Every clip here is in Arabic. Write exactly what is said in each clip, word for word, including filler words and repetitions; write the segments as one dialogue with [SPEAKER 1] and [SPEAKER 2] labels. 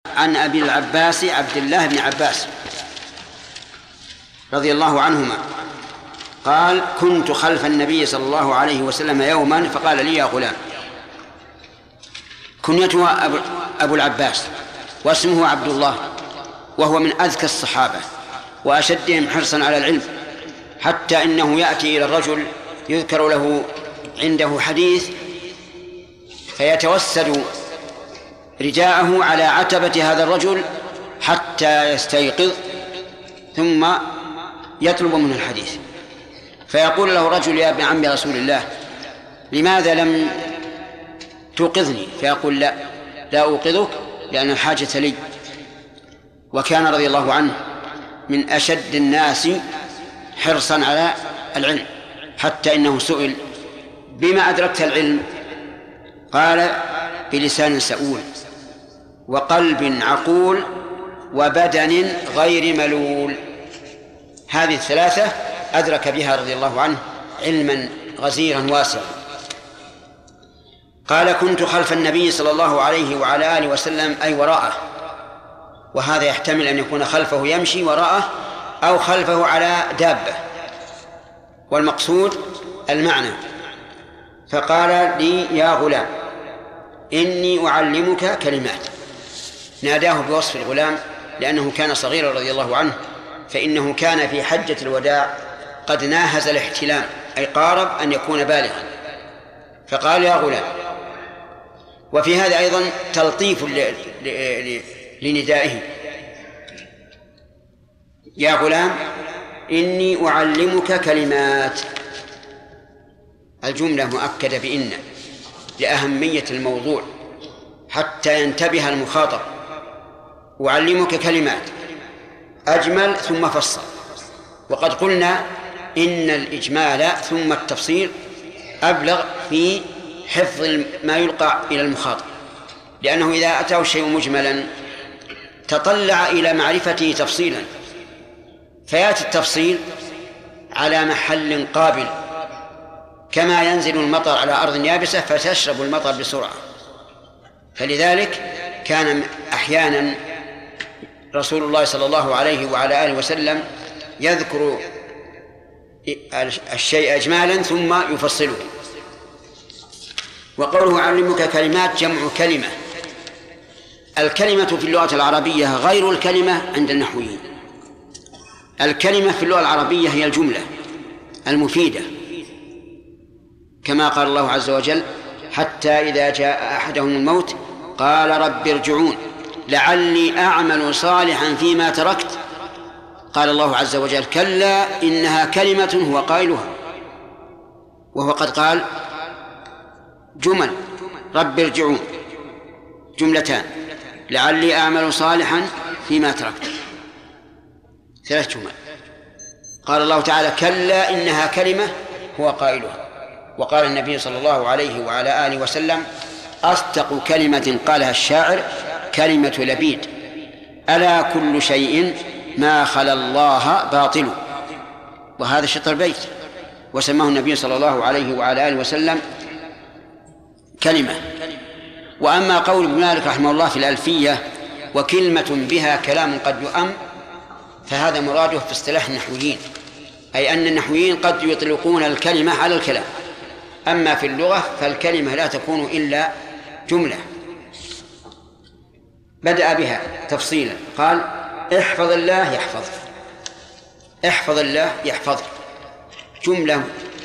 [SPEAKER 1] عن أبي العباس عبد الله بن عباس رضي الله عنهما قال: كنت خلف النبي صلى الله عليه وسلم يوما فقال لي: يا غلام. كنيته أبو العباس واسمه عبد الله، وهو من أذكى الصحابة وأشدهم حرصا على العلم، حتى إنه يأتي إلى الرجل يذكر له عنده حديث فيتوسد رداءه على عتبة هذا الرجل حتى يستيقظ ثم يطلب منه الحديث، فيقول له رجل: يا ابن عم رسول الله، لماذا لم توقظني؟ فيقول: لا لا أوقظك لأن الحاجة لي. وكان رضي الله عنه من أشد الناس حرصا على العلم، حتى إنه سئل: بما أدركت العلم؟ قال: بلسان سؤول وقلب عقول وبدن غير ملول. هذه الثلاثة أدرك بها رضي الله عنه علما غزيرا واسعا. قال: كنت خلف النبي صلى الله عليه وعلى آله وسلم أي وراءه، وهذا يحتمل أن يكون خلفه يمشي وراءه أو خلفه على دابة، والمقصود المعنى. فقال لي: يا غلام إني أعلمك كلمات. ناداه بوصف الغلام لأنه كان صغيرا رضي الله عنه، فإنه كان في حجة الوداع قد ناهز الاحتلام، أي قارب أن يكون بالغا، فقال: يا غلام. وفي هذا أيضا تلطيف لندائه: يا غلام إني أعلمك كلمات. الجملة مؤكدة بإن لأهمية الموضوع حتى ينتبه المخاطب. أعلمك كلمات أجمل ثم فصل، وقد قلنا إن الإجمال ثم التفصيل أبلغ في حفظ ما يلقى إلى المخاطب، لأنه إذا أتاه الشيء مجملا تطلع إلى معرفته تفصيلا، فيأتي التفصيل على محل قابل، كما ينزل المطر على أرض يابسة فتشرب المطر بسرعة. فلذلك كان أحيانا رسول الله صلى الله عليه وعلى آله وسلم يذكر الشيء إجمالا ثم يفصله. وقوله أعلمك كلمات جمع كلمة. الكلمة في اللغة العربية غير الكلمة عند النحويين. الكلمة في اللغة العربية هي الجملة المفيدة، كما قال الله عز وجل: حتى إذا جاء أحدهم الموت قال رب ارجعون لعلي أعمل صالحا فيما تركت. قال الله عز وجل: كلا إنها كلمة هو قائلها. وهو قد قال جمل: رب ارجعون جملتان، لعلي أعمل صالحا فيما تركت، ثلاث جمل. قال الله تعالى: كلا إنها كلمة هو قائلها. وقال النبي صلى الله عليه وعلى آله وسلم: أصدق كلمة قالها الشاعر كلمة لبيد: ألا كل شيء ما خلا الله باطل. وهذا شطر البيت، وسماه النبي صلى الله عليه وعلى آله وسلم كلمة. وأما قول ابن مالك رحمه الله في الألفية: وكلمة بها كلام قد يؤم، فهذا مراده في اصطلاح النحويين، أي أن النحويين قد يطلقون الكلمة على الكلام، أما في اللغة فالكلمة لا تكون إلا جملة. بدأ بها تفصيلا، قال: احفظ الله يحفظك، احفظ الله يحفظك، جملة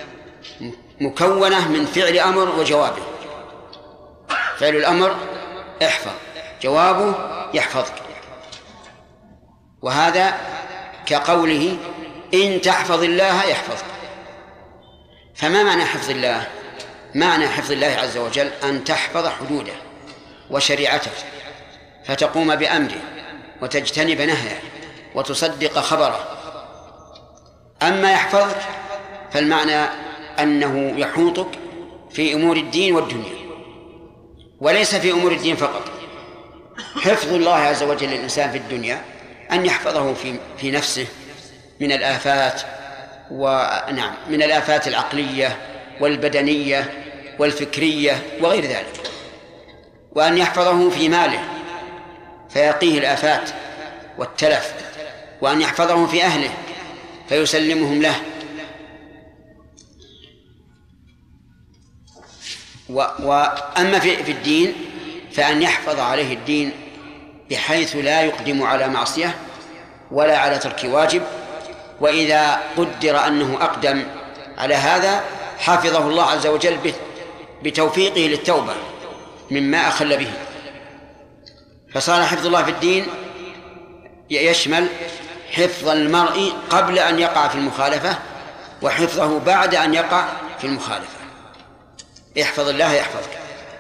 [SPEAKER 1] مكونة من فعل أمر وجوابه. فعل الأمر احفظ، جوابه يحفظك. وهذا كقوله: إن تحفظ الله يحفظك. فما معنى حفظ الله؟ معنى حفظ الله عز وجل أن تحفظ حدوده وشريعته، فتقوم بأمره وتجتنب نهيه وتصدق خبره. أما يحفظك فالمعنى أنه يحوطك في أمور الدين والدنيا، وليس في أمور الدين فقط. حفظ الله عز وجل للإنسان في الدنيا أن يحفظه في في نفسه من الآفات، ونعم من الآفات العقلية والبدنية والفكرية وغير ذلك، وأن يحفظه في ماله، فيقيه الآفات والتلف، وأن يحفظهم في أهله فيسلمهم له. وأما في الدين فأن يحفظ عليه الدين بحيث لا يقدم على معصية ولا على ترك واجب، وإذا قدر أنه أقدم على هذا حفظه الله عز وجل بتوفيقه للتوبة مما أخل به. فصار حفظ الله في الدين يشمل حفظ المرء قبل أن يقع في المخالفة وحفظه بعد أن يقع في المخالفة. احفظ الله يحفظك.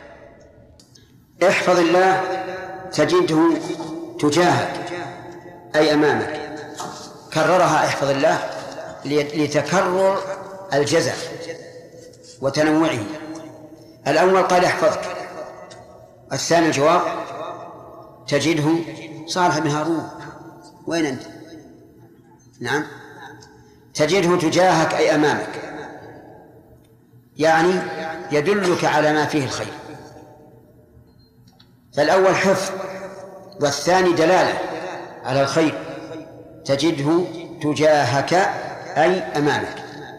[SPEAKER 1] احفظ الله تجده تجاهك أي أمامك. كررها احفظ الله لتكرر الجزاء وتنوعه. الأول قال احفظك، الثاني الجواب تجده صالح بن هارون وين أنت؟ نعم، تجده تجاهك أي أمامك، يعني يدلك على ما فيه الخير. فالأول حفظ والثاني دلالة على الخير. تجده تجاهك أي أمامك.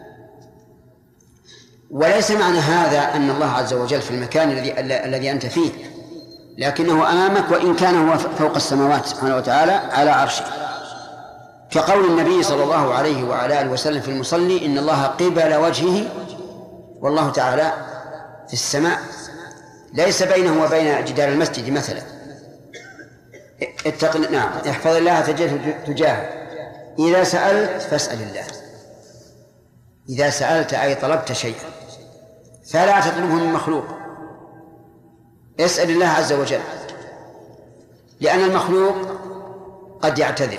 [SPEAKER 1] وليس معنى هذا أن الله عز وجل في المكان الذي الذي أنت فيه، لكنه أمامك وإن كان هو فوق السماوات سبحانه وتعالى على عرشه، كقول النبي صلى الله عليه وعلى آله وسلم في المصلي: إن الله قبل وجهه والله تعالى في السماء، ليس بينه وبين جدار المسجد مثلا. اتق نعم احفظ الله تجده تجاهك. إذا سألت فاسأل الله. إذا سألت أي طلبت شيئا فلا تطلبه من مخلوق، اسأل الله عز وجل، لأن المخلوق قد يعتذر،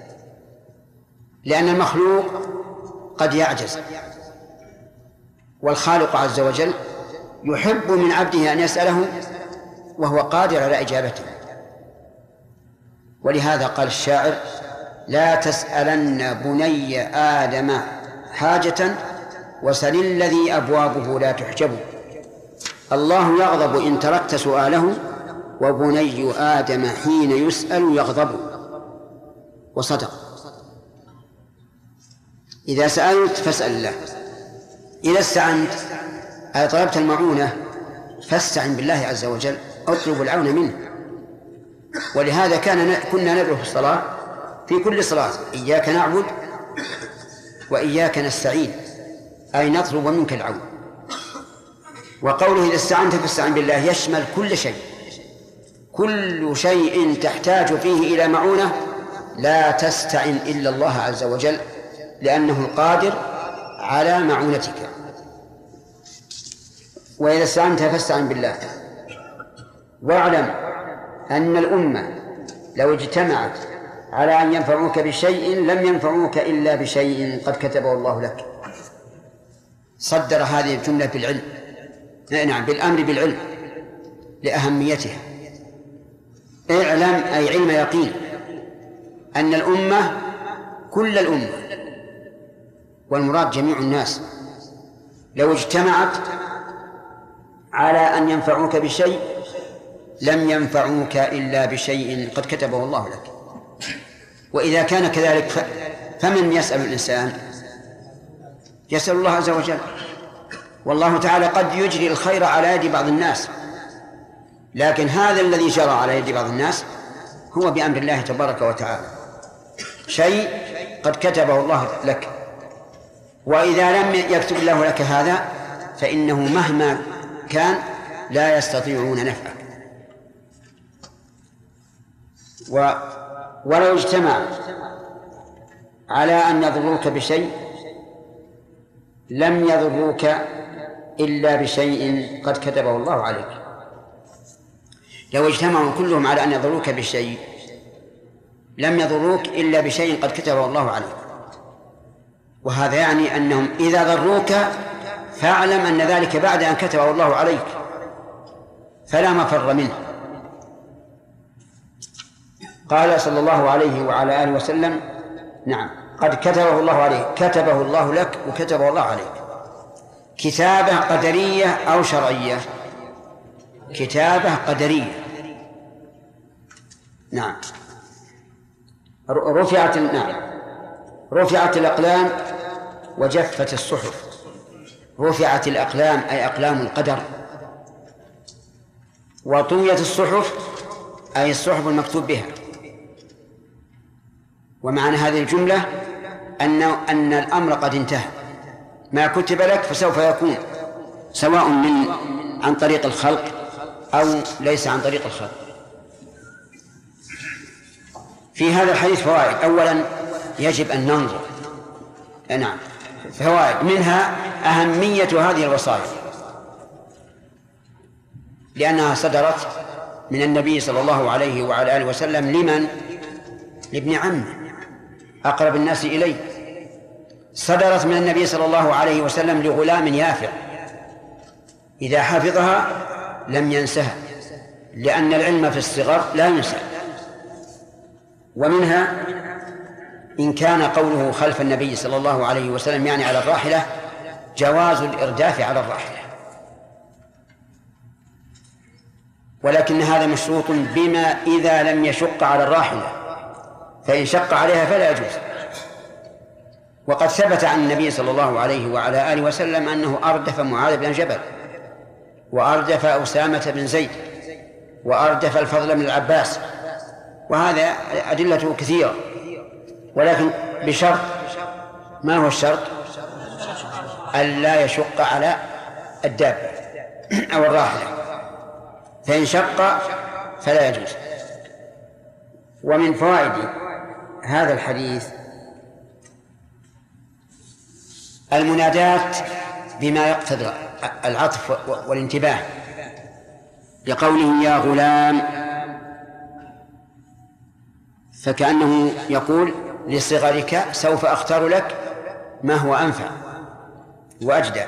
[SPEAKER 1] لأن المخلوق قد يعجز، والخالق عز وجل يحب من عبده أن يسأله وهو قادر على إجابته. ولهذا قال الشاعر: لا تسألن بني آدم حاجة وسل الذي أبوابه لا تحجب. الله يغضب إن تركت سؤاله، وبني آدم حين يسأل يغضب. وصدق. إذا سألت فاسأل الله. إذا استعنت أي طلبت المعونة فاستعن بالله عز وجل، اطلب العون منه. ولهذا كان كنا ندعو في الصلاة في كل صلاة: إياك نعبد وإياك نستعين، أي نطلب منك العون. وقوله إذا استعنت فاستعن بالله يشمل كل شيء، كل شيء تحتاج فيه إلى معونة لا تستعن إلا الله عز وجل، لأنه القادر على معونتك. وإذا استعنت فاستعن بالله. واعلم أن الأمة لو اجتمعت على أن ينفعوك بشيء لم ينفعوك إلا بشيء قد كتبه الله لك. صدر هذه الجملة بالعلم، نعم بالأمر بالعلم لأهميتها. اعلم أي علم يقين أن الأمة كل الأمة، والمراد جميع الناس، لو اجتمعت على أن ينفعوك بشيء لم ينفعوك إلا بشيء قد كتبه الله لك. وإذا كان كذلك فمن يسأل الإنسان؟ يسأل الله عز وجل. والله تعالى قد يجري الخير على يد بعض الناس، لكن هذا الذي جرى على يد بعض الناس هو بأمر الله تبارك وتعالى، شيء قد كتبه الله لك. وإذا لم يكتب الله لك هذا فإنه مهما كان لا يستطيعون نفعك. و ولو اجتمع على أن يضروك بشيء لم يضروك إلا بشيء قد كتبه الله عليك. لو اجتمعوا كلهم على أن يضروك بشيء لم يضروك إلا بشيء قد كتبه الله عليك. وهذا يعني أنهم إذا ضروك فاعلم أن ذلك بعد أن كتبه الله عليك، فلا مفر منه. قال صلى الله عليه وعلى آله وسلم: نعم قد كتبه الله عليك، كتبه الله لك وكتبه الله عليك. كتابة قدرية أو شرعية؟ كتابة قدرية. نعم رفعت نعم رفعت الأقلام وجفت الصحف. رفعت الأقلام أي أقلام القدر، وطويت الصحف أي الصحف المكتوب بها. ومعنى هذه الجملة أن أن الأمر قد انتهى، ما كتب لك فسوف يكون، سواء من عن طريق الخلق أو ليس عن طريق الخلق. في هذا الحديث فوائد. أولا يجب أن ننظر. نعم فوائد، منها أهمية هذه الوصايا لأنها صدرت من النبي صلى الله عليه وعلى آله وسلم لمن؟ لابن عمه أقرب الناس إليه. صدرت من النبي صلى الله عليه وسلم لغلام يافع إذا حفظها لم ينسها، لأن العلم في الصغر لا ينسى. ومنها إن كان قوله خلف النبي صلى الله عليه وسلم يعني على الراحلة، جواز الإرداف على الراحلة، ولكن هذا مشروط بما إذا لم يشق على الراحلة، فإن شق عليها فلا يجوز. وقد ثبت عن النبي صلى الله عليه وعلى آله وسلم أنه أردف معاذ بن جبل، وأردف أسامة بن زيد، وأردف الفضل بن العباس، وهذا أدلته كثيرة، ولكن بشرط. ما هو الشرط؟ ألا يشق على الدابة أو الراحلة، فإن شق فلا يجوز. ومن فوائد هذا الحديث المنادات بما يقتضي العطف والانتباه، لقوله يا غلام، فكأنه يقول لصغرك سوف أختار لك ما هو أنفع وأجدى.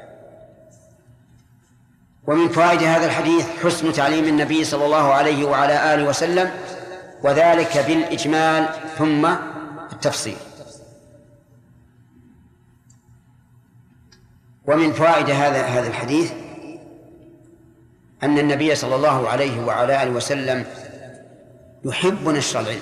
[SPEAKER 1] ومن فوائد هذا الحديث حسن تعليم النبي صلى الله عليه وعلى آله وسلم، وذلك بالإجمال ثم التفصيل. ومن فوائد هذا هذا الحديث أن النبي صلى الله عليه وعلى آله وسلم يحب نشر العلم،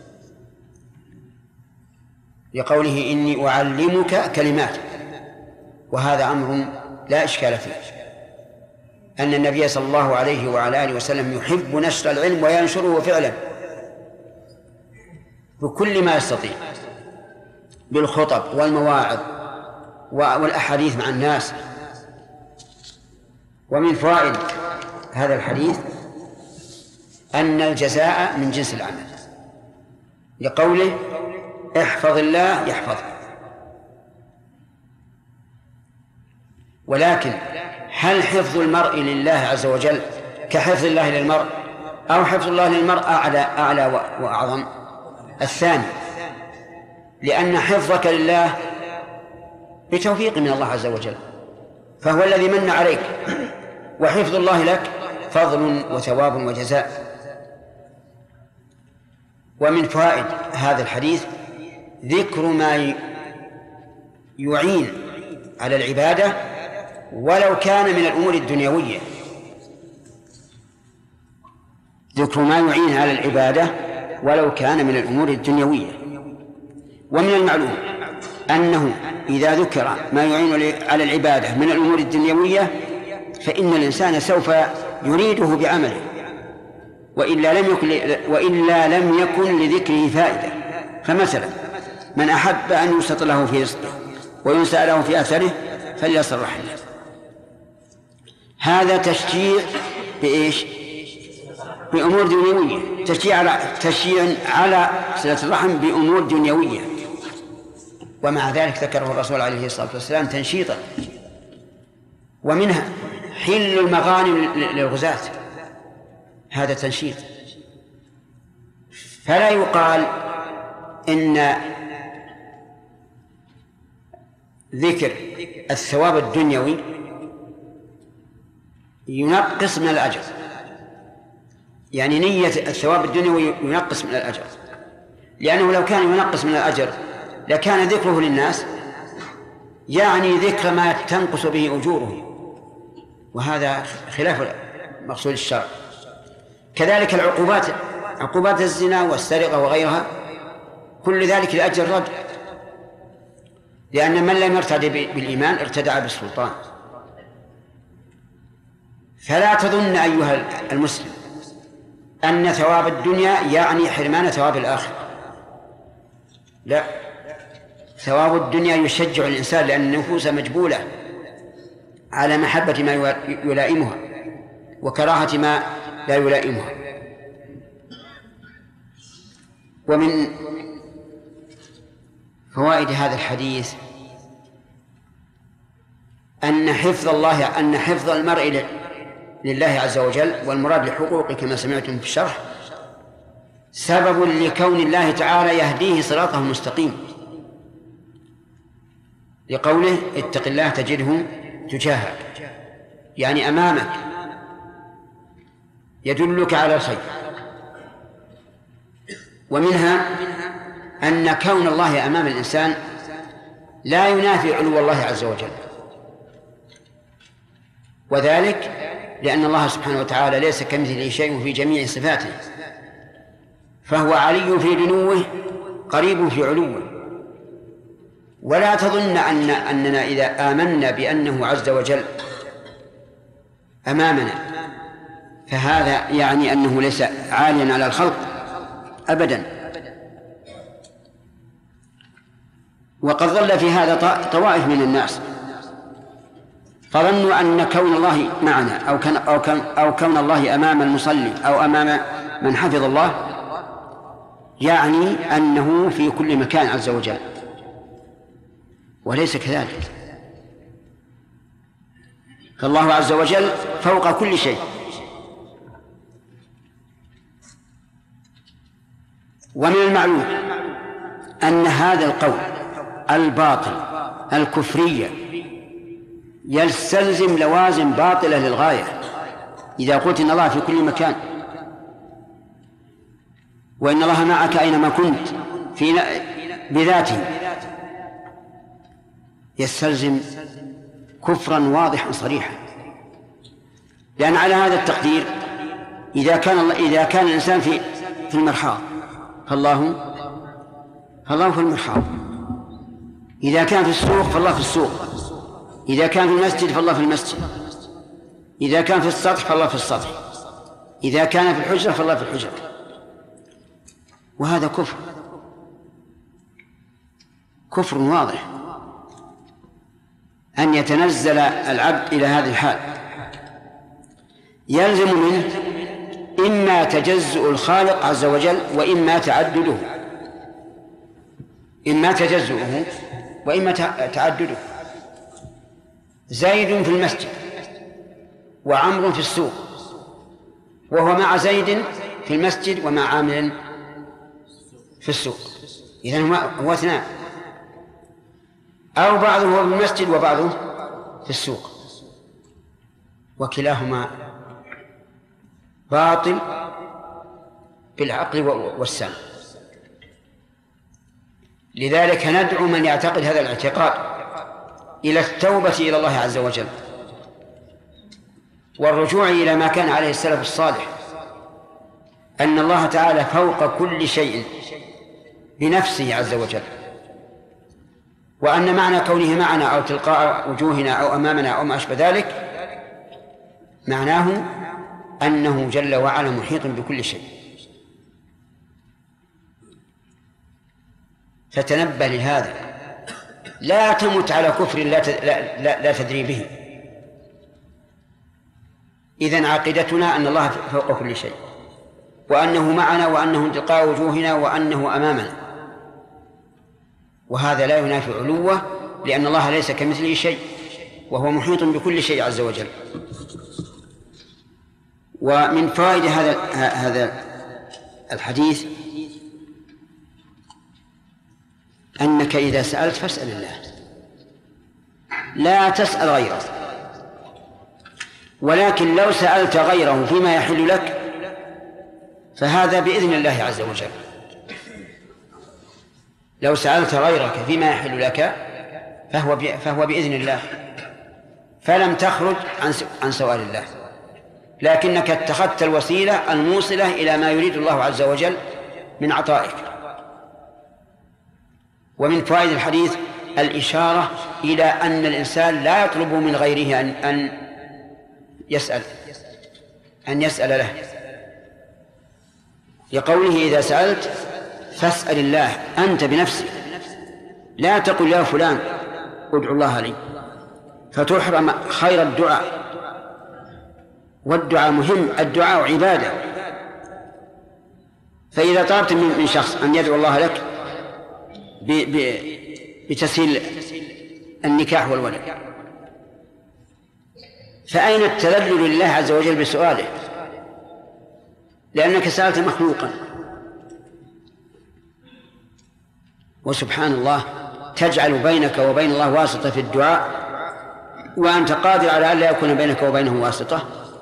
[SPEAKER 1] لقوله إني أعلمك كلمات، وهذا أمر لا إشكال فيه، أن النبي صلى الله عليه وعلى آله وسلم يحب نشر العلم وينشره فعلا بكل ما يستطيع، بالخطب والمواعظ والأحاديث مع الناس. ومن فوائد هذا الحديث أن الجزاء من جنس العمل، لقوله احفظ الله يحفظك. ولكن هل حفظ المرء لله عز وجل كحفظ الله للمرء، أو حفظ الله للمرء أعلى, أعلى وأعظم؟ الثاني، لأن حفظك لله بتوفيق من الله عز وجل، فهو الذي من عليك، وحفظ الله لك فضل وثواب وجزاء. ومن فوائد هذا الحديث ذكر ما يعين على العبادة ولو كان من الأمور الدنيوية، ذكر ما يعين على العبادة ولو كان من الأمور الدنيوية. ومن المعلوم أنه إذا ذكر ما يعين على العبادة من الأمور الدنيوية فإن الإنسان سوف يريده بعمله، وإلا لم يكن وإلا لم يكن لذكره فائدة. فمثلا من أحب أن يبسط له في رزقه وينسأ له في أثره فليصل رحمه، هذا تشجيع بإيش؟ بأمور دنيوية، تشجيع على تشجيع على صلة الرحم بأمور دنيوية. ومع ذلك ذكره الرسول عليه الصلاة والسلام تنشيطا. ومنها حل المغانم للغزاة، هذا تنشيط. فلا يقال إن ذكر الثواب الدنيوي ينقص من الأجر، يعني نية الثواب الدنيوي ينقص من الأجر، لأنه لو كان ينقص من الأجر لكان ذكره للناس يعني ذكر ما تنقص به أجورهم، وهذا خلاف مقصود الشرع. كذلك العقوبات عقوبات الزنا والسرقة وغيرها كل ذلك لأجل الرد، لأن من لم يرتد بالإيمان ارتدع بالسلطان. فلا تظن أيها المسلم أن ثواب الدنيا يعني حرمان ثواب الآخرة، لا، ثواب الدنيا يشجع الإنسان، لأن النفوس مجبولة على محبة ما يلائمها وكراهة ما لا يلائمها. ومن فوائد هذا الحديث أن حفظ الله أن حفظ المرء لله عز وجل، والمراد لحقوقه كما سمعتم في الشرح، سبب لكون الله تعالى يهديه صراطه المستقيم، لقوله اتق الله تجده تجاهك، يعني أمامك، يدلك على الخير. ومنها أن كون الله أمام الإنسان لا ينافي علو الله عز وجل، وذلك لأن الله سبحانه وتعالى ليس كمثله شيء في جميع صفاته، فهو علي في دنوه قريب في علوه. ولا تظن أن أننا إذا آمنا بأنه عز وجل أمامنا فهذا يعني أنه ليس عاليا على الخلق أبدا. وقد ظل في هذا طوائف من الناس، فظنوا أن كون الله معنا أو كان أو كان أو كون الله أمام المصلي أو أمام من حفظ الله يعني أنه في كل مكان عز وجل، وليس كذلك. فالله عز وجل فوق كل شيء. ومن المعلوم أن هذا القول الباطل الكفرية يستلزم لوازم باطلة للغاية. إذا قلت إن الله في كل مكان وإن الله معك أينما كنت في بذاته، يستلزم كفرا واضحا صريحا، لأن على هذا التقدير إذا كان الله إذا كان الإنسان في في المرحاض فالله فالله في المرحاض، إذا كان في السوق فالله في السوق، إذا كان في المسجد فالله في المسجد، إذا كان في السطح فالله في السطح، إذا كان في الحجرة فالله في الحجرة. وهذا كفر كفر واضح أن يتنزل العبد إلى هذه الحال. يلزم منه إما تجزؤ الخالق عز وجل وإما تعدده، إما تجزؤه وإما تعدده. زيد في المسجد وعمر في السوق، وهو مع زيد في المسجد ومع عامر في السوق، إذن هو اثنان، أو بعضه هو في المسجد وبعضه في السوق، وكلاهما باطل بالعقل والسمع. لذلك ندعو من يعتقد هذا الاعتقاد إلى التوبة إلى الله عز وجل والرجوع إلى ما كان عليه السلف الصالح، أن الله تعالى فوق كل شيء بنفسه عز وجل، وأن معنى كونه معنا أو تلقاء وجوهنا أو أمامنا أو ما أشبه ذلك معناه أنه جل وعلا محيط بكل شيء. فتنبه لهذا، لا تمت على كفر لا, لا, لا, لا تدري به. إذن عقيدتنا أن الله فوق كل شيء، وأنه معنا، وأنه تلقاء وجوهنا، وأنه أمامنا، وهذا لا ينافي علوه، لأن الله ليس كمثله شيء وهو محيط بكل شيء عز وجل. ومن فوائد هذا هذا الحديث أنك إذا سألت فاسأل الله، لا تسأل غيره. ولكن لو سألت غيره فيما يحل لك فهذا بإذن الله عز وجل. لو سألت غيرك فيما يحل لك فهو فهو بإذن الله، فلم تخرج عن عن سؤال الله. لكنك اتخذت الوسيلة الموصلة إلى ما يريد الله عز وجل من عطائك. ومن فوائد الحديث الإشارة إلى أن الإنسان لا يطلب من غيره أن أن يسأل أن يسأل له، لقوله إذا سألت فاسأل الله أنت بنفسك، لا تقل يا فلان ادعو الله لي فتحرم خير الدعاء. والدعاء مهم، الدعاء عبادة. فإذا طلبت من شخص أن يدعو الله لك بتسهيل النكاح والولد، فأين التذلل لله عز وجل بسؤاله؟ لأنك سألت مخلوقا. وسبحان الله تجعل بينك وبين الله واسطة في الدعاء وأنت قادر على أن لا يكون بينك وبينه واسطة.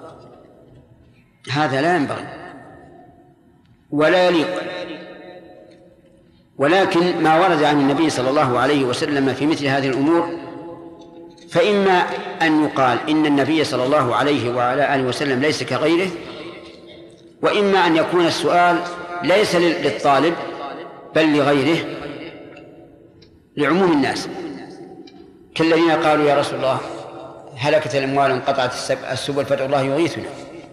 [SPEAKER 1] هذا لا ينبغي ولا يليق. ولكن ما ورد عن النبي صلى الله عليه وسلم في مثل هذه الأمور فإما أن يقال إن النبي صلى الله عليه وعلى آله وسلم ليس كغيره، وإما أن يكون السؤال ليس للطالب بل لغيره لعموم الناس، كالذين قالوا يا رسول الله هلكت الأموال وانقطعت السبل فادعوا الله يغيثنا.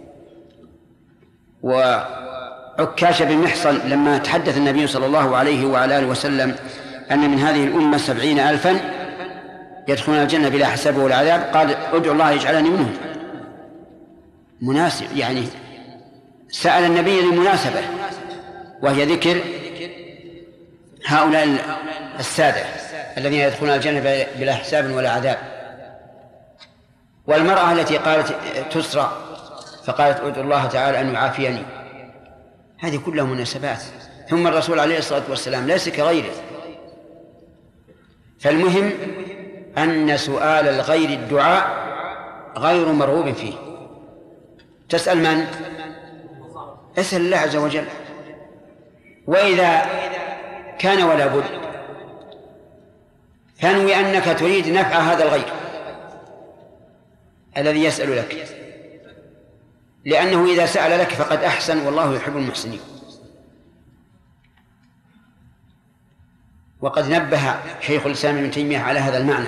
[SPEAKER 1] وعكاش بن محصن لما تحدث النبي صلى الله عليه وعلى آله وسلم أن من هذه الأمة سبعين ألفا يدخلون الجنة بلا حساب ولا عذاب قال ادعوا الله يجعلني منهم. مناسب، يعني سأل النبي للمناسبة، وهي ذكر هؤلاء السادة الذين يدخلون الجنة بلا حساب ولا عذاب. والمرأة التي قالت تسرع فقالت ادعو الله تعالى أن يعافيني، هذه كلها مناسبات. ثم الرسول عليه الصلاة والسلام ليس كغيره. فالمهم أن سؤال الغير الدعاء غير مرغوب فيه. تسأل من؟ اسأل الله عز وجل. وإذا كان ولا بد فانوي أنك تريد نفع هذا الغير الذي يسأل لك، لأنه إذا سأل لك فقد أحسن والله يحب المحسنين. وقد نبه شيخ الإسلام ابن تيمية على هذا المعنى.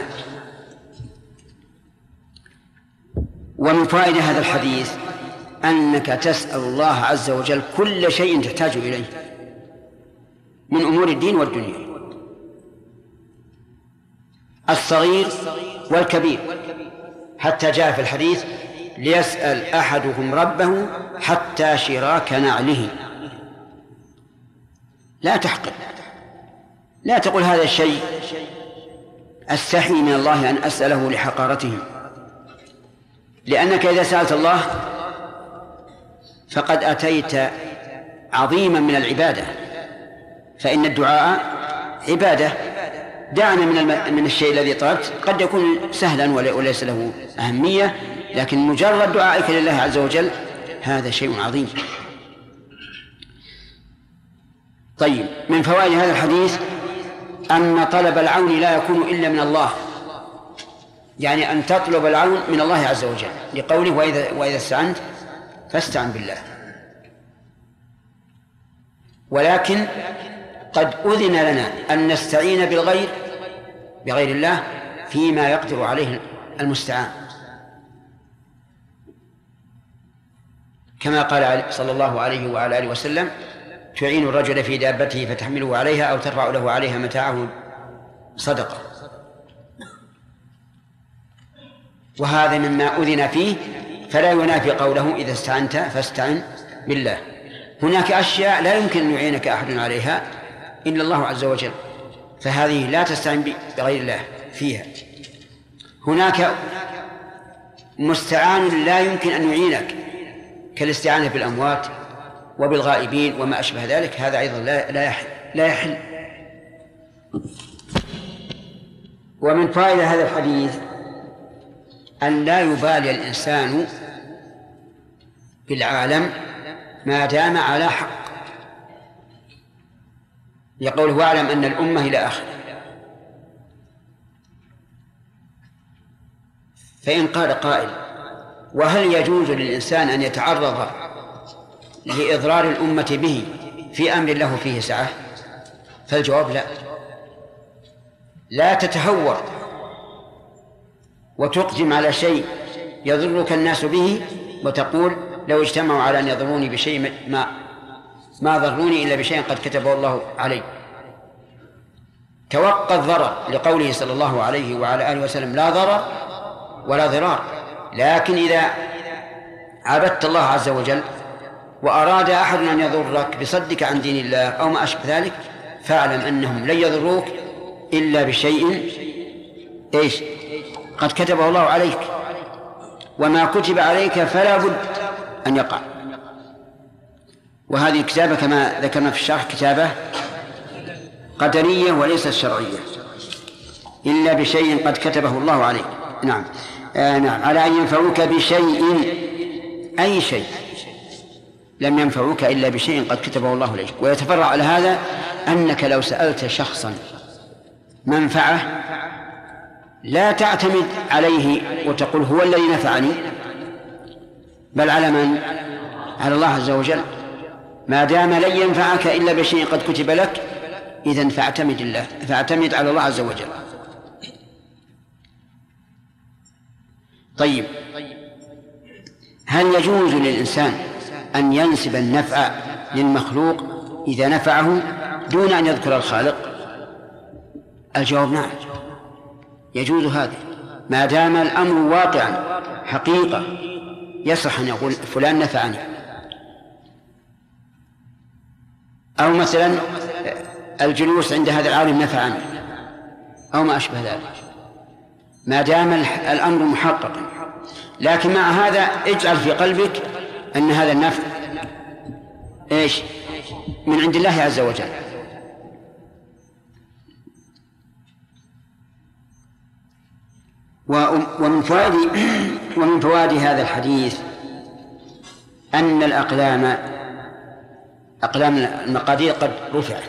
[SPEAKER 1] ومن فوائد هذا الحديث أنك تسأل الله عز وجل كل شيء تحتاج إليه من أمور الدين والدنيا، الصغير والكبير، حتى جاء في الحديث ليسأل أحدهم ربه حتى شراك نعله. لا تحقر، لا تقول هذا الشيء أستحي من الله أن أسأله لحقارته، لأنك إذا سألت الله فقد أتيت عظيما من العبادة، فإن الدعاء عبادة. دعنا من من الشيء الذي طلبت، قد يكون سهلا وليس له أهمية، لكن مجرد دعائك لله عز وجل هذا شيء عظيم. طيب، من فوائد هذا الحديث أن طلب العون لا يكون إلا من الله، يعني أن تطلب العون من الله عز وجل، لقوله وإذا, وإذا استعنت فاستعن بالله. ولكن قد أذن لنا أن نستعين بالغير بغير الله فيما يقدر عليه المستعان، كما قال صلى الله عليه وعلى آله وسلم تعين الرجل في دابته فتحمله عليها أو ترفع له عليها متاعه صدقة. وهذا مما أذن فيه، فلا ينافي قوله إذا استعنت فاستعن بالله. هناك أشياء لا يمكن أن يعينك أحد عليها إلا الله عز وجل، فهذه لا تستعن بغير الله فيها. هناك مستعان لا يمكن أن يعينك كالاستعانة بالأموات وبالغائبين وما أشبه ذلك، هذا أيضا لا لا يحل, لا يحل. ومن فائدة هذا الحديث أن لا يبالي الإنسان بالعالم ما دام على حق، يقول واعلم أن الأمة إلى آخره. فإن قال قائل وهل يجوز للإنسان أن يتعرض لإضرار الأمة به في أمر له فيه سعة؟ فالجواب لا. لا تتهور وتقدم على شيء يضرك الناس به وتقول لو اجتمعوا على أن يضروني بشيء ما ما ضروني إلا بشيء قد كتبه الله علي. توقى الضرر لقوله صلى الله عليه وعلى آله وسلم لا ضرر ولا ضرار. لكن إذا عبدت الله عز وجل وأراد أحد أن يضرك بصدك عن دين الله أو ما أشبه ذلك فاعلم أنهم لن يضروك إلا بشيء إيش قد كتبه الله عليك، وما كتب عليك فلا بد أن يقع. وهذه الكتابة كما ذكرنا في الشرح كتابة قدرية وليست شرعية، إلا بشيء قد كتبه الله عليك. نعم آه نعم على أن ينفعوك بشيء، أي شيء لم ينفعوك إلا بشيء قد كتبه الله عليك. ويتفرع على هذا أنك لو سألت شخصا منفعة لا تعتمد عليه وتقول هو الذي نفعني، بل على من؟ على الله عز وجل. ما دام لن ينفعك إلا بشيء قد كتب لك إذن فاعتمد الله فاعتمد على الله عز وجل. طيب، هل يجوز للإنسان أن ينسب النفع للمخلوق إذا نفعه دون أن يذكر الخالق؟ الجواب نعم، يجوز هذا ما دام الأمر واقعا حقيقة يصح أن يقول فلان نفعني. أو مثلا الجلوس عند هذا العالم نفعني أو ما أشبه ذلك، ما دام الأمر محققا. لكن مع هذا اجعل في قلبك أن هذا النفع إيش من عند الله عز وجل. ومن فوائد ومن فوائد هذا الحديث أن الأقلام أقلام المقادير قد رفعت.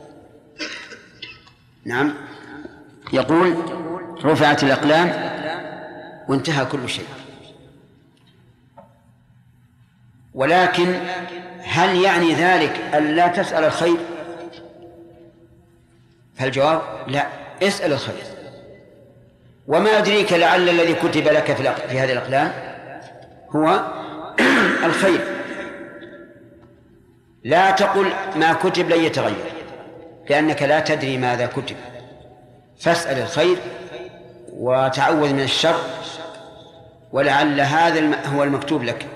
[SPEAKER 1] نعم، يقول رفعت الأقلام وانتهى كل شيء. ولكن هل يعني ذلك أن لا تسأل الخير؟ فالجواب لا، اسأل الخير. وما أدريك لعل الذي كتب لك في هذه الأقلام هو الخير. لا تقل ما كتب لن يتغير، لأنك لا تدري ماذا كتب. فاسأل الخير وتعوذ من الشر، ولعل هذا هو المكتوب لك.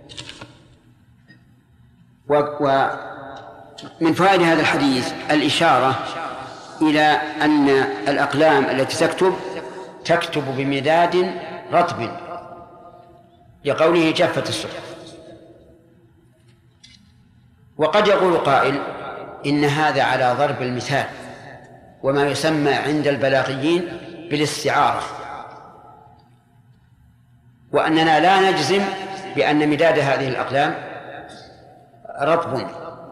[SPEAKER 1] ومن فوائد هذا الحديث الإشارة إلى أن الأقلام التي تكتب تكتب بمداد رطب، لقوله جفت الصحف. وقد يقول قائل إن هذا على ضرب المثال، وما يسمى عند البلاغيين بالاستعارة، وأننا لا نجزم بأن مداد هذه الأقلام رطب،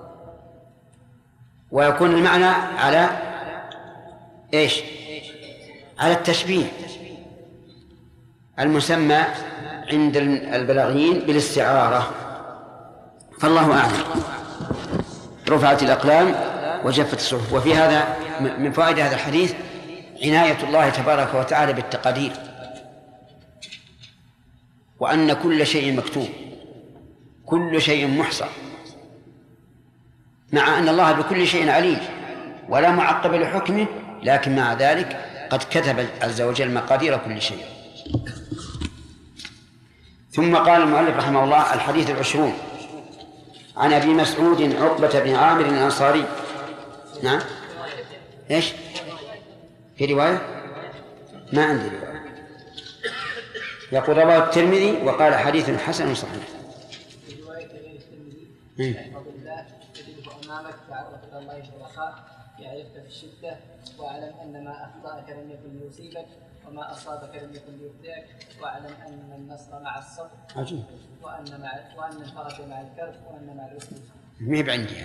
[SPEAKER 1] ويكون المعنى على إيش؟ على التشبيه المسمى عند البلاغيين بالاستعارة. فالله أعلم. رفعت الأقلام وجفت الصحف. وفي هذا من فوائد هذا الحديث عناية الله تبارك وتعالى بالتقادير، وأن كل شيء مكتوب، كل شيء محصى، مع أن الله بكل شيء عليم ولا معقب لحكمه، لكن مع ذلك قد كتب عز وجل مقادير كل شيء. ثم قال المؤلف رحمه الله: الحديث العشرون عن أبي مسعود عقبة بن عامر الأنصاري. نعم، إيش في رواية؟ ما عندي رواية. يقول رواه الترمذي وقال حديث حسن صحيح.
[SPEAKER 2] أمامك تعرف إلى الله في الرخاء، يعرفك في الشدة، واعلم أن ما أخطأك لم يكن ليصيبك، وما أصابك لم يكن ليخطئك، واعلم أن النصر مع الصبر، عجيب، وأن مع وأن الفرج مع الكرب، وأن مع العسر.
[SPEAKER 1] ما هي عندي.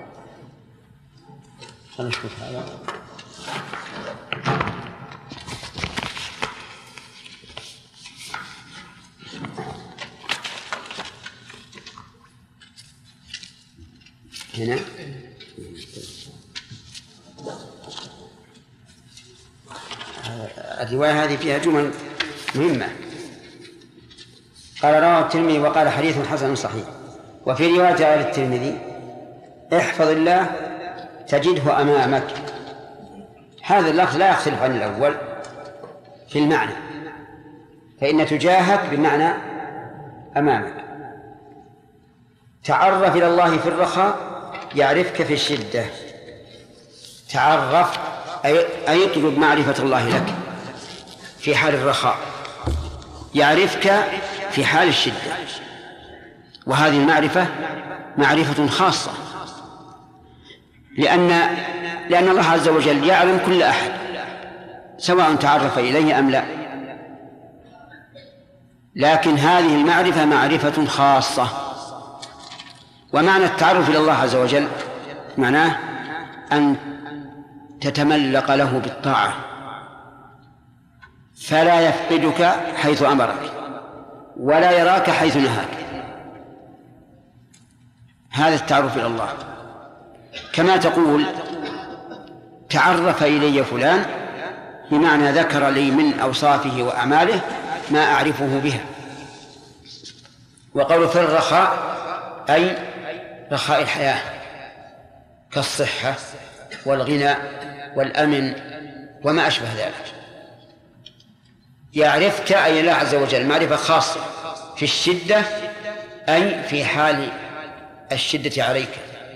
[SPEAKER 1] خلينا نشوف هذا. هنا الرواية هذه فيها جمل مهمة. قال رواه الترمذي وقال حديث حسن صحيح. وفي رواية غير الترمذي احفظ الله تجده أمامك. هذا اللفظ لا يختلف عن الأول في المعنى، فإن تجاهك بمعنى أمامك. تعرف إلى الله في الرخاء يعرفك في الشدة. تعرف أي اطلب معرفة الله لك في حال الرخاء، يعرفك في حال الشدة. وهذه المعرفة معرفة خاصة، لأن لأن الله عز وجل يعلم كل أحد سواء تعرف إليه أم لا، لكن هذه المعرفة معرفة خاصة. ومعنى التعرف إلى الله عز وجل معناه أن تتملق له بالطاعة فلا يفقدك حيث أمرك ولا يراك حيث نهاك. هذا التعرف إلى الله. كما تقول تعرف إلي فلان بمعنى ذكر لي من أوصافه وأعماله ما أعرفه بها. وقول في الرخاء أي رخاء الحياة كالصحة والغنى والأمن وما أشبه ذلك. يعرفك أي الله عز وجل معرفة خاصة في الشدة، أي في حال الشدة عليك،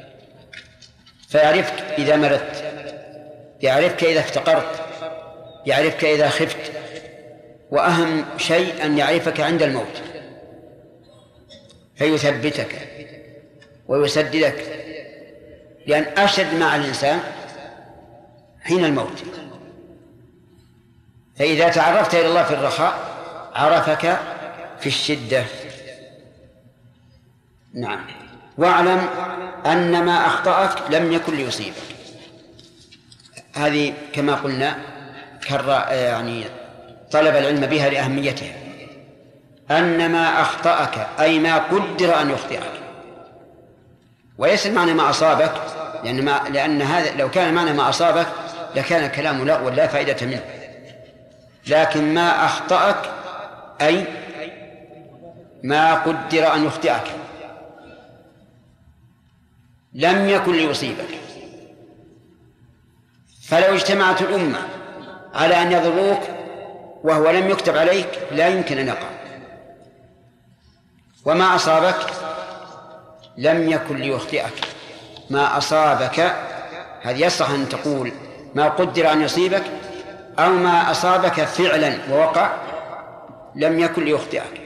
[SPEAKER 1] فيعرفك إذا مرضت، يعرفك إذا افتقرت، يعرفك إذا خفت، وأهم شيء أن يعرفك عند الموت فيثبتك ويسددك، لأن أشد مع الإنسان حين الموت. فإذا تعرفت إلى الله في الرخاء عرفك في الشدة. نعم. واعلم أن ما أخطأك لم يكن ليصيبك. هذه كما قلنا يعني طلب العلم بها لأهميتها. أن ما أخطأك أي ما قدر أن يخطئك، وليس معنى ما أصابك، لأن, ما لأن هذا لو كان معنى ما أصابك لكان كلام لغو لا فائدة منه. لكن ما أخطأك أي ما قدر أن يخطئك لم يكن ليصيبك. فلو اجتمعت الأمة على أن يضروك وهو لم يكتب عليك لا يمكن أن يقع. وما أصابك لم يكن ليخطئك. ما أصابك هذه يصح أن تقول ما قدر أن يصيبك، أو ما أصابك فعلا ووقع لم يكن ليخطئك.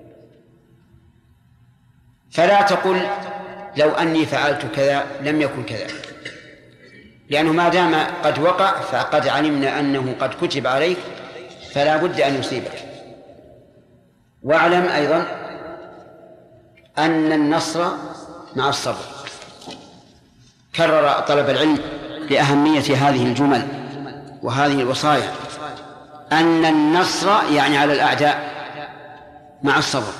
[SPEAKER 1] فلا تقل لو أني فعلت كذا لم يكن كذا، لأنه ما دام قد وقع فقد علمنا أنه قد كتب عليك فلا بد أن يصيبك. واعلم أيضا أن النصر مع الصبر. كرر طلب العلم لأهمية هذه الجمل وهذه الوصايا، أن النصر يعني على الأعداء مع الصبر،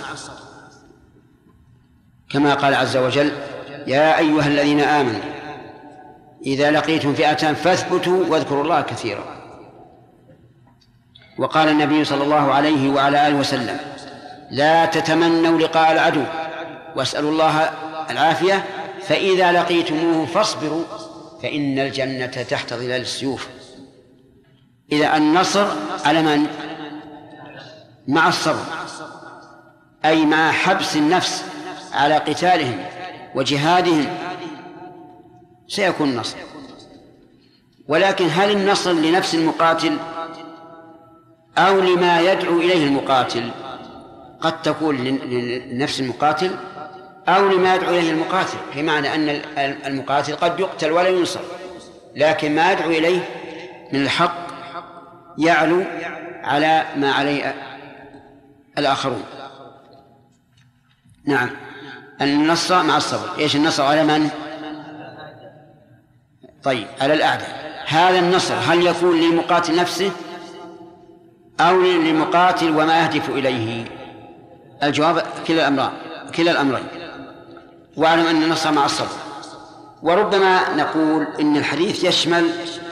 [SPEAKER 1] كما قال عز وجل يا أيها الذين آمنوا إذا لقيتم فئة فاثبتوا واذكروا الله كثيرا. وقال النبي صلى الله عليه وعلى آله وسلم لا تتمنوا لقاء العدو واسألوا الله العافية فإذا لقيتموه فاصبروا فإن الجنة تحت ظلال السيوف. إذا النصر على من؟ مع الصبر، أي مع حبس النفس على قتالهم وجهادهم سيكون النصر. ولكن هل النصر لنفس المقاتل أو لما يدعو إليه المقاتل؟ قد تكون لنفس المقاتل أو لما يدعو إليه المقاتل، بمعنى أن المقاتل قد يقتل ولا ينصر، لكن ما يدعو إليه من الحق يعلو على ما عليه الآخرون. نعم. النصر مع الصبر. إيش النصر على من؟ طيب على الأعداء. هذا النصر هل يكون للمقاتل نفسه أو للمقاتل وما يهدف إليه؟ الجواب كلا الأمرين كلا الأمرين. واعلم أن النصر مع الصبر. وربما نقول إن الحديث يشمل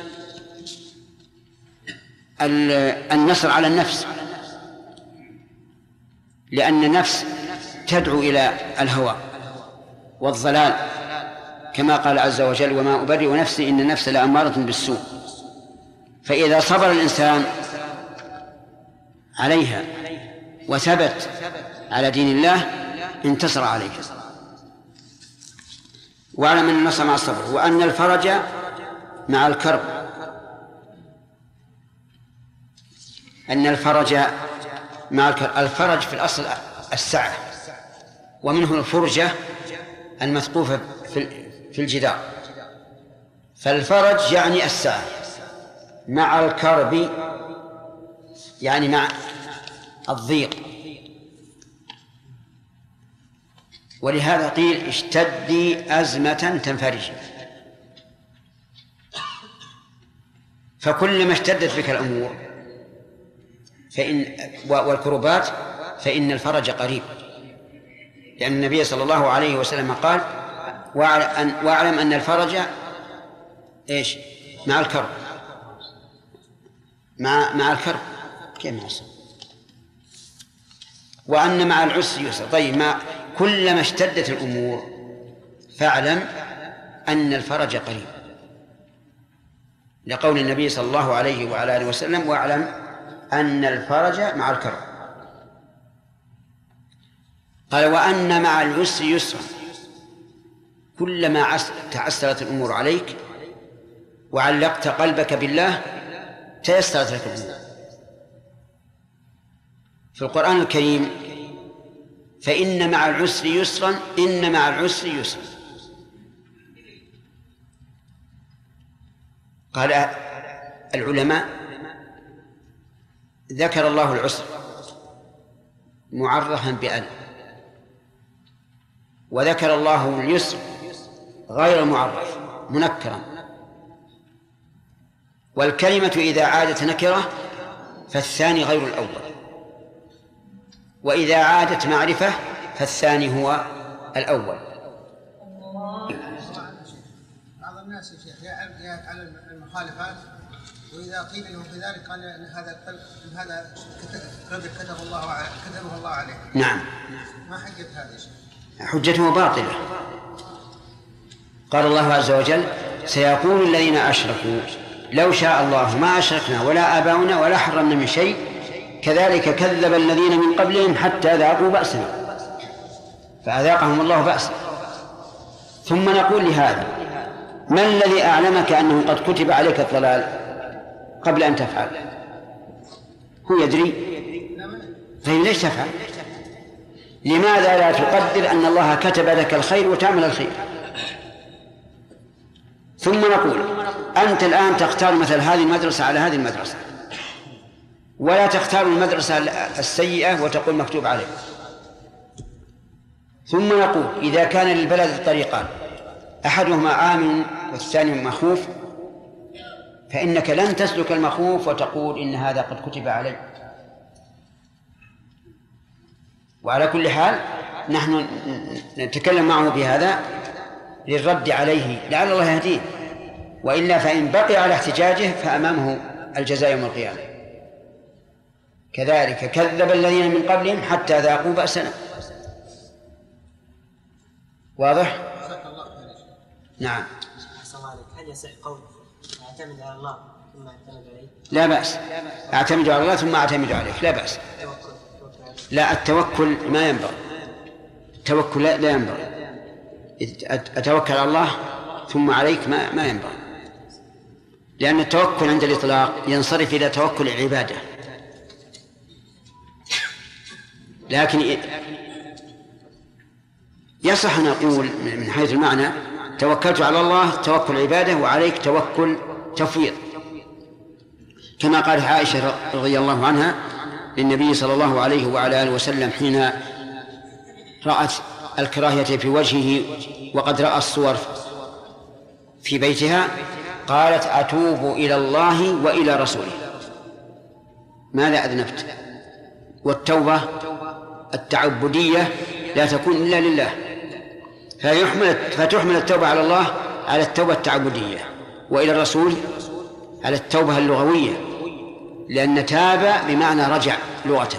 [SPEAKER 1] النصر على النفس، لأن النفس تدعو إلى الهوى والضلال، كما قال عز وجل: وما أبرئ نفسي إن النفس لأمارة بالسوء. فإذا صبر الإنسان عليها وثبت على دين الله انتصر عليه. واعلم أن النصر مع الصبر، وأن الفرج مع الكرب، أن الفرج مع الكرب. الفرج في الأصل السعة، ومنه الفرجة المثقوفة في الجدار، فالفرج يعني السعة، مع الكرب يعني مع الضيق. ولهذا قيل: اشتدي أزمة تنفرجي. فكلما اشتدت بك الأمور فإن والكربات فإن الفرج قريب، لأن النبي صلى الله عليه وسلم قال: واعلم أن الفرج إيش؟ مع الكرب. مع مع الكرب كيف مع الصبر؟ وأن مع العسر يسر. طيب، ما كلما اشتدت الأمور فاعلم أن الفرج قريب، لقول النبي صلى الله عليه وعلى آله وسلم: واعلم أن الفرج مع الكرب. قال: وأن مع العسر يسرا. كلما تعسرت الأمور عليك وعلقت قلبك بالله تيسرت لك الأمور. في القرآن الكريم: فإن مع العسر يسرا، إن مع العسر يسرا. قال العلماء: ذكر الله العسر معرفا بأل، وذكر الله اليسر غير معرف منكرا. والكلمة إذا عادت نكرة فالثاني غير الأول، وإذا عادت معرفة فالثاني هو الأول.
[SPEAKER 3] بعض الناس يا شيخ يعلم المخالفات، وإذا قيل له بذلك قال أن هذا القلب هذا كتب الله كتبه الله عليه.
[SPEAKER 1] نعم.
[SPEAKER 3] ما حجة هذا يا شيخ؟
[SPEAKER 1] حجته باطلة. قال الله عز وجل: سيقول الذين أشركوا لو شاء الله ما أشركنا ولا آباؤنا ولا حرمنا من شيء كذلك كذب الذين من قبلهم حتى ذاقوا بأسنا فأذاقهم الله بأسا. ثم نقول لهذا: ما الذي أعلمك أنه قد كتب عليك الضلال قبل أن تفعل؟ هو يدري. طيب ليش تفعل؟ لماذا لا تقدر أن الله كتب لك الخير وتعمل الخير؟ ثم نقول: أنت الآن تختار مثل هذه المدرسة على هذه المدرسة، ولا تختار المدرسة السيئة وتقول مكتوب عليك. ثم نقول: إذا كان للبلد طريقان، أحدهما آمن والثاني مخوف، فإنك لن تسلك المخوف وتقول إن هذا قد كتب علي. وعلى كل حال نحن نتكلم معه بهذا للرد عليه لعل الله يهديه، وإلا فإن بقي على احتجاجه فأمامه الجزاء يوم القيامة. كذلك كذب الذين من قبلهم حتى ذاقوا بأسنا. واضح؟ نعم.
[SPEAKER 4] هل يصح قول اعتمد على الله ثم اعتمد عليه؟
[SPEAKER 1] لا بأس. اعتمد على الله ثم اعتمد عليك، لا بأس. لا، التوكل ما ينبغي. التوكل لا ينبغي. أتوكل على الله ثم عليك ما ما ينبغي، لأن التوكل عند الإطلاق ينصرف إلى توكل العبادة. لكن يصح أن نقول من حيث المعنى: توكلت على الله توكل عبادة، وعليك توكل تفويض، كما قالت عائشة رضي الله عنها للنبي صلى الله عليه وعلى آله وسلم حين رأت الكراهية في وجهه وقد رأى الصور في بيتها، قالت: أتوب إلى الله وإلى رسوله. ماذا أذنبت؟ والتوبة التعبدية لا تكون إلا لله، فيحمل فتحمل التوبة على الله على التوبة التعبدية، وإلى الرسول على التوبة اللغوية، لأن تاب بمعنى رجع لغة.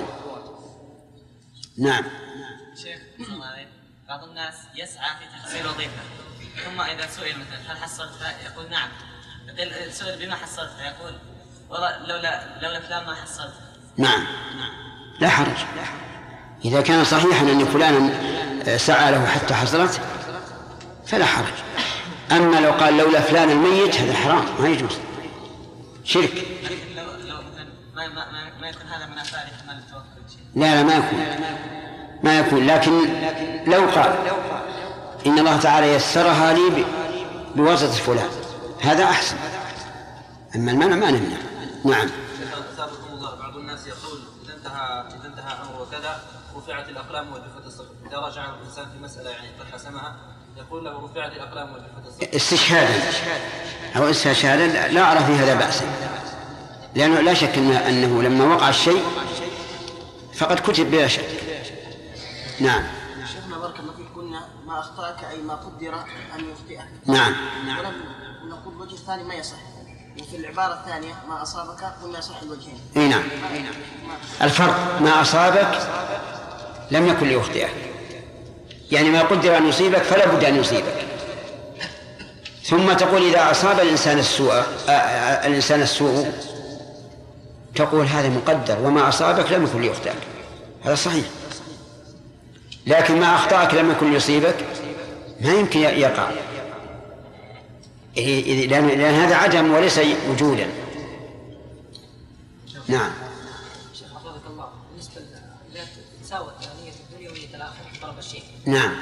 [SPEAKER 1] نعم.
[SPEAKER 5] شيخ بعض الناس يسعى في تحصيل وظيفة، ثم إذا سئل مثلا هل حصلتها يقول نعم، سئل بما حصلتها يقول لولا لولا فلان ما حصلتها.
[SPEAKER 1] نعم لا حرج إذا كان صحيحا أن فلانا سعى له حتى حصلت فلا حرج. أما لو قال لولا فلان الميت هذا حرام ما يجوز، شرك.
[SPEAKER 5] لو لو ما ما ما يكون هذا من أفعال احتمال التوكل شيء.
[SPEAKER 1] لا لا ما يكون ما يكون لكن لو قال إن الله تعالى يسرها لي بواسطة فلان هذا أحسن، أما المنع ما نمنع. نعم.
[SPEAKER 6] أثابكم الله. بعض الناس يقول إذا انتهى إذا انتهى أمر وكذا رفعت الأقلام وجفت الصحف، إذا رجع الإنسان في مسألة يعني قد حسمها يقول له رفعت الأقلام وجفت الصحف.
[SPEAKER 1] استشهادا أو استشهادا لا أرى في هذا بأسا، لأنه لا شك أنه لما وقع الشيء فقد كتب بلا شك. نعم.
[SPEAKER 7] شيخنا بارك الله فيك، قلنا ما أخطأك أي ما قدر أن يخطئك.
[SPEAKER 1] نعم.
[SPEAKER 7] ولم نقول الوجه الثاني ما يصح، وفي العبارة الثانية ما أصابك قلنا يصح الوجهين.
[SPEAKER 1] اي نعم. الفرق ما أصابك لم يكن ليخطئك، يعني ما قدر أن يصيبك فلا بد أن يصيبك. ثم تقول إذا أصاب الإنسان السوء الإنسان السوء تقول هذا مقدر وما أصابك لم يكن ليخطئك، هذا صحيح. لكن ما أخطأك لم يكن ليصيبك ما يمكن يقع، لأن هذا عدم وليس وجودا. نعم.
[SPEAKER 2] شيخ حفظك الله، بالنسبة إذا تساوت نية الدنيا ونية الآخرة طلب الشيء.
[SPEAKER 1] نعم.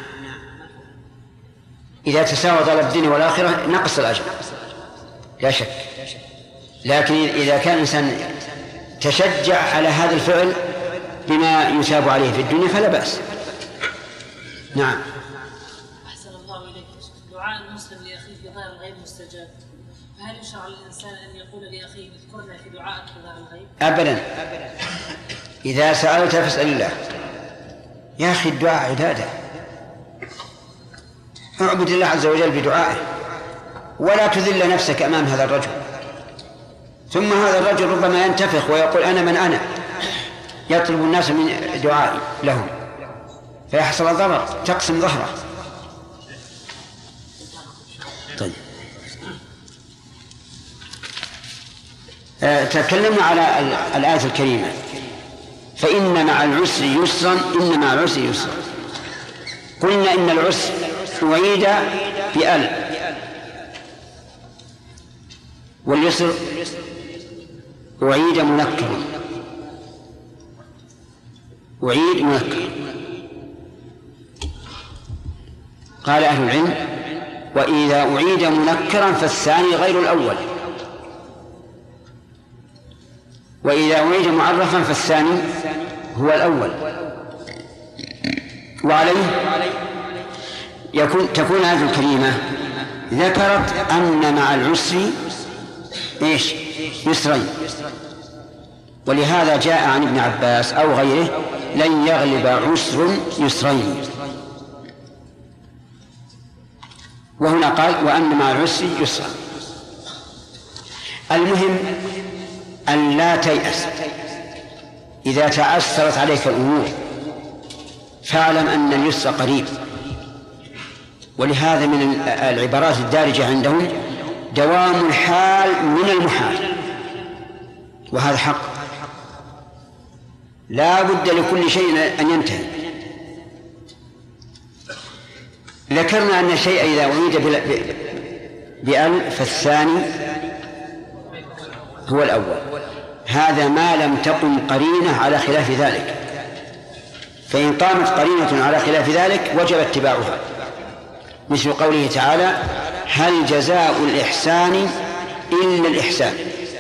[SPEAKER 1] إذا تساوى طلب الدنيا والآخرة نقص الأجر لا شك، لكن إذا كان الإنسان تشجع على هذا الفعل بما يثاب عليه في الدنيا فلا بأس. نعم.
[SPEAKER 8] أحسن الله إليك. دعاء المسلم لأخيه في ظاهر الغيب مستجاب، فهل يشرع للإنسان أن يقول لأخيه اذكرنا في دعائك في ظاهر الغيب؟
[SPEAKER 1] أبدا. إذا سألت فاسأل الله. يا أخي الدعاء عبادة، اعبد الله عز وجل بدعائه ولا تذل نفسك أمام هذا الرجل. ثم هذا الرجل ربما ينتفخ ويقول أنا من أنا، يطلب الناس من دعائي لهم فيحصل ضرر، تقسم ظهره. طيب. أه تكلمنا على الآية الكريمة فإن مع العسر يسرا إن مع العسر يسرا. قلنا إن العسر أعيد بأل، واليسر أعيد منكرا، أعيد منكرا. قال أهل العلم وإذا أعيد منكرا فالثاني غير الأول، وإذا أعيد معرفا فالثاني هو الأول. وعليه يكون تكون هذه الكلمة ذكرت أن مع العسر إيش؟ يسرين. ولهذا جاء عن ابن عباس أو غيره لن يغلب عسر يسرين. وهنا قال وأن مع العسر يسرا. المهم أن لا تيأس إذا تعسرت عليك الأمور، فاعلم أن اليسر قريب. ولهذا من العبارات الدارجة عندهم دوام الحال من المحال، وهذا حق، لا بد لكل شيء أن ينتهي. ذكرنا أن الشيء إذا أعيد بأل فالثاني هو الأول، هذا ما لم تقم قرينة على خلاف ذلك، فإن قامت قرينة على خلاف ذلك وجب اتباعها، مثل قوله تعالى هل جزاء الإحسان إلا الإحسان،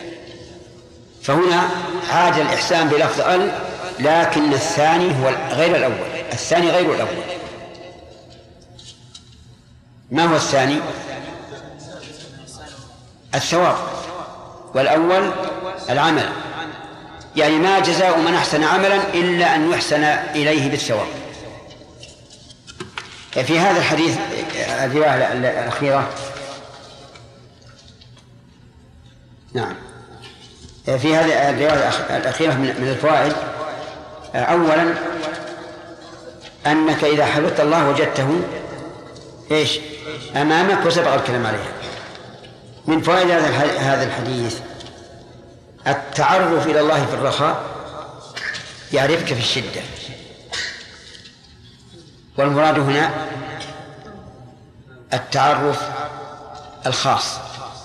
[SPEAKER 1] فهنا عاد الإحسان بلفظ أل، لكن الثاني هو غير الأول، الثاني غير الأول. ما هو الثاني؟ الثواب، والأول العمل، يعني ما جزاء من أحسن عملا إلا أن يحسن إليه بالثواب. في هذا الحديث الرواية الأخيرة نعم. في هذه الرواية الأخيرة من الفوائد، أولا أنك إذا حفظت الله وجدته إيش أمامك وسبق الكلام عليها. من فوائد هذا الحديث التعرف إلى الله في الرخاء يعرفك في الشدة، والمراد هنا التعرف الخاص.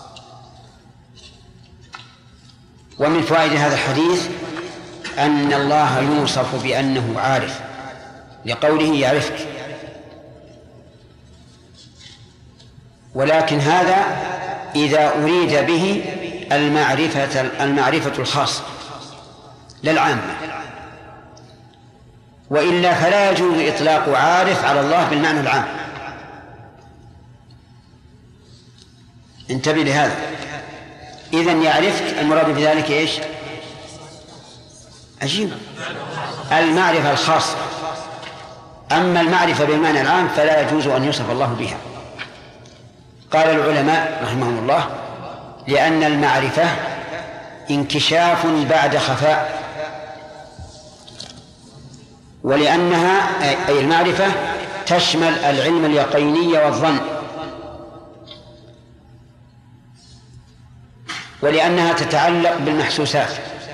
[SPEAKER 1] ومن فوائد هذا الحديث أن الله يوصف بأنه عارف لقوله يعرفك، ولكن هذا إذا أريد به المعرفة المعرفة الخاصة لا العامة، وإلا فلا يجوز إطلاق عارف على الله بالمعنى العام. انتبه لهذا. إذن يعرفك المراد بذلك إيش؟ عجيب، المعرفة الخاصة. أما المعرفة بالمعنى العام فلا يجوز أن يوصف الله بها. قال العلماء رحمهم الله: لأن المعرفة انكشاف بعد خفاء، ولأنها أي المعرفة تشمل العلم اليقيني والظن، ولأنها تتعلق بالمحسوسات.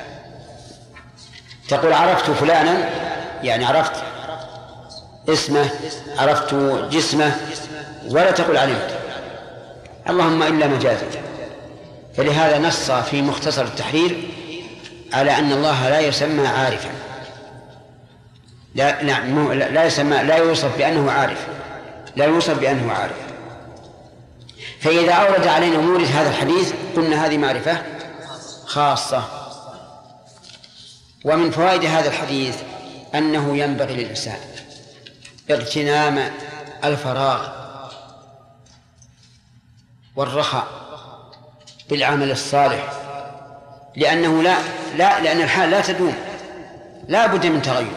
[SPEAKER 1] تقول عرفت فلانا، يعني عرفت اسمه، عرفت جسمه، ولا تقول علمت، اللهم إلا مجازا. فلهذا نص في مختصر التحرير على أن الله لا يسمى عارفا، لا نعم لا يسمى لا يوصف بأنه عارف، لا يوصف بأنه عارف. فإذا أورد علينا مورد هذا الحديث قلنا هذه معرفة خاصة. ومن فوائد هذا الحديث أنه ينبغي للإنسان اغتنام الفراغ والرخاء بالعمل الصالح، لأنه لا لا لأن الحال لا تدوم، لا بد من تغير.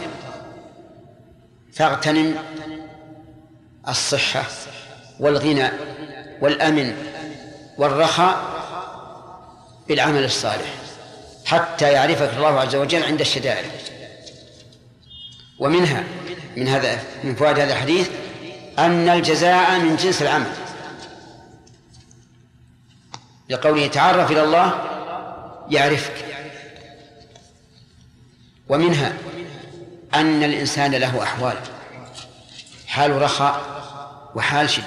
[SPEAKER 1] فاغتنم الصحة والغنى والأمن والرخاء بالعمل الصالح حتى يعرفك الله عز وجل عند الشدائد. ومنها من هذا من فوائد هذا الحديث أن الجزاء من جنس العمل، لقوله تعرف إلى الله يعرفك. ومنها أن الإنسان له أحوال، حال رخاء وحال شدة،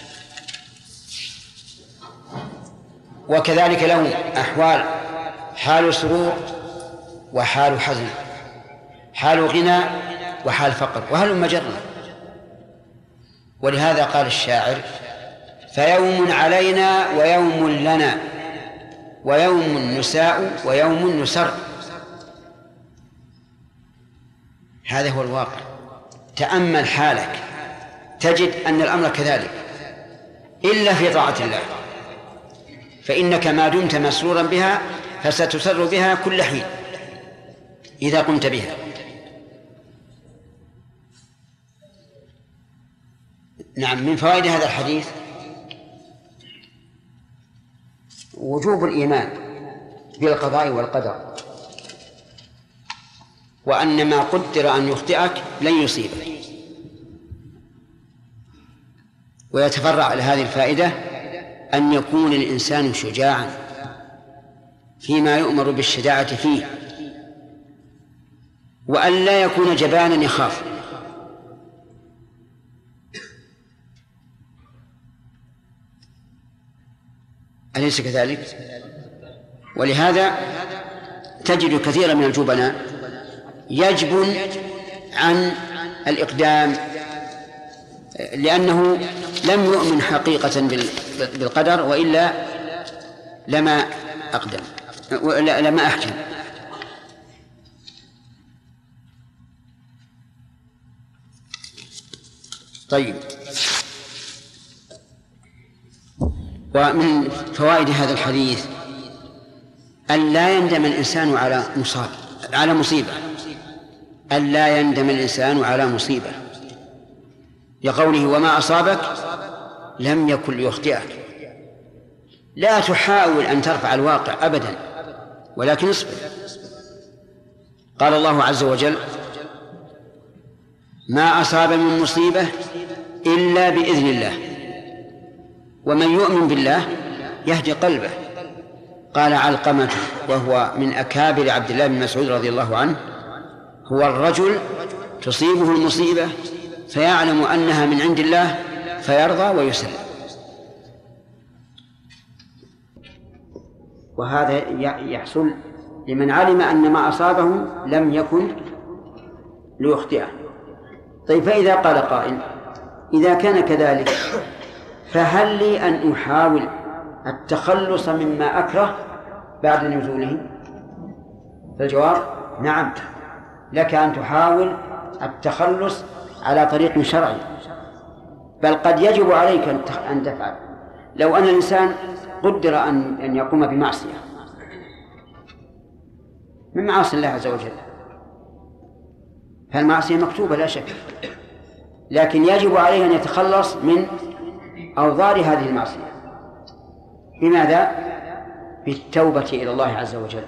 [SPEAKER 1] وكذلك له أحوال حال سرور وحال حزن، حال غنى وحال فقر، وهل مجرة. ولهذا قال الشاعر: فيوم علينا ويوم لنا، ويوم نساء ويوم نسر. هذا هو الواقع. تأمل حالك تجد أن الأمر كذلك، إلا في طاعة الله، فإنك ما دمت مسرورا بها فستسر بها كل حين إذا قمت بها. نعم. من فوائد هذا الحديث وجوب الإيمان بالقضاء والقدر، وأن ما قدر أن يخطئك لن يصيبك. ويتفرع على هذه الفائدة أن يكون الإنسان شجاعا فيما يؤمر بالشجاعة فيه، وأن لا يكون جبانا يخاف. أليس كذلك؟ ولهذا تجد كثيرا من الجبناء يجبن عن الإقدام لأنه لم يؤمن حقيقة بالقدر، وإلا لما أقدم لما أحكم. طيب. ومن فوائد هذا الحديث أن لا يندم الإنسان على مصاب على مصيبة أن لا يندم الإنسان على مصيبة، لقوله: وما أصابك لم يكن ليخطئك. لا تحاول أن ترفع الواقع أبدا، ولكن اصبر. قال الله عز وجل: ما أصاب من مصيبة إلا بإذن الله، ومن يؤمن بالله يهدي قلبه. قال علقمة وهو من أكابر عبد الله بن مسعود رضي الله عنه: هو الرجل تصيبه المصيبة فيعلم أنها من عند الله فيرضى ويسلم. وهذا يحصل لمن علم أن ما أصابه لم يكن ليخطئه. طيب، فإذا قال قائل: إذا كان كذلك فهل لي أن أحاول التخلص مما أكره بعد نزوله؟ فالجواب: نعم، لك أن تحاول التخلص على طريق شرعي، بل قد يجب عليك أن تفعل. لو أن الإنسان قدر أن أن يقوم بمعصية من معاصي الله عز وجل، فالمعصية مكتوبة لا شك، لكن يجب عليه أن يتخلص من أوضار هذه المعصية. بماذا؟ بالتوبة إلى الله عز وجل.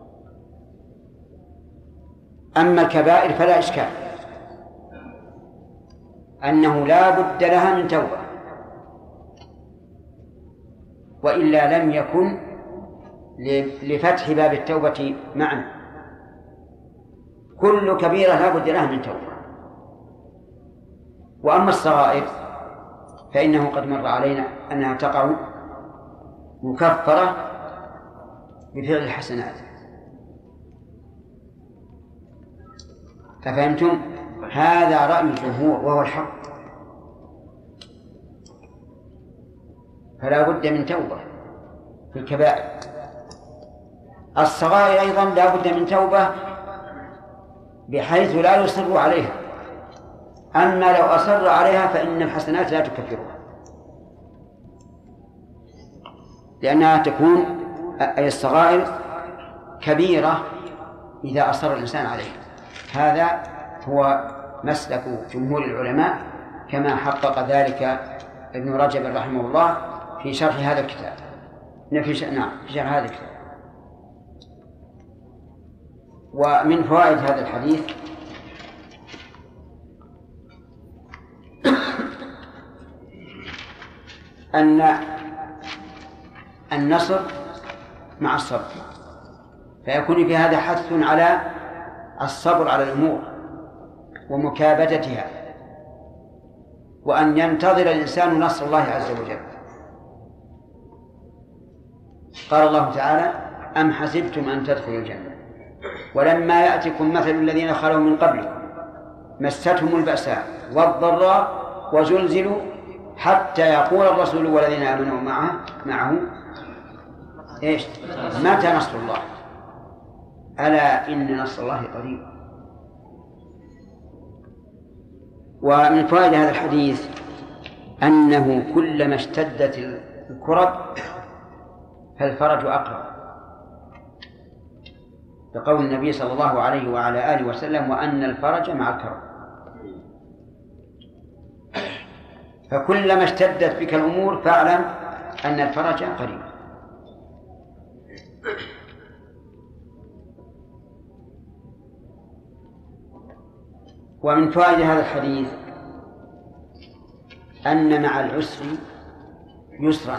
[SPEAKER 1] أما الكبائر فلا إشكال، أنه لا بد لها من توبة، وإلا لم يكن لفتح باب التوبة معنى. كل كبيرة لا بد لها من توبة. وأما الصغائر فإنه قد مر علينا أنها تقع مكفرة بفعل الحسنات. أفهمتم؟ هذا رأي الجمهور وهو الحق، فلا بد من توبة في الكبائر. الصغائر أيضا لا بد من توبة بحيث لا يصر عليها، أما لو أصر عليها فإن الحسنات لا تكفرها، لأنها تكون أي الصغائر كبيرة إذا أصر الإنسان عليها. هذا هو مسلك جمهور العلماء، كما حقق ذلك ابن رجب رحمه الله في شرح هذا الكتاب. في نعم في شرح هذا الكتاب. ومن فوائد هذا الحديث أن النصر مع الصبر، فيكون في هذا حث على الصبر على الأمور ومكابدتها، وأن ينتظر الإنسان نصر الله عز وجل. قال الله تعالى: أم حسبتم أن تدخلوا الجنة ولما يأتكم مثل الذين خلوا من قبلكم مستهم البأساء والضراء وزلزلوا حتى يقول الرسول والذين آمنوا معه معه إيش متى نصر الله ألا إن نصر الله قريب. ومن فوائد هذا الحديث أنه كلما اشتدت الكرب فالفرج أقرب، بقول النبي صلى الله عليه وعلى آله وسلم: وأن الفرج مع الكرب. فكلما اشتدت بك الأمور فاعلم أن الفرج قريب. ومن فوائد هذا الحديث أن مع العسر يسرا،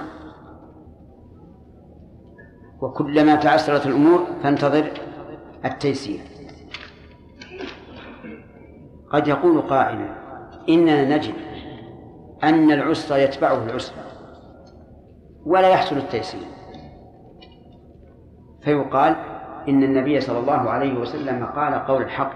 [SPEAKER 1] وكلما تعسرت الأمور فانتظر التيسير. قد يقول قائل: إننا نجد أن العسر يتبعه العسر ولا يحصل التيسير، فيقال إن النبي صلى الله عليه وسلم قال قول الحق،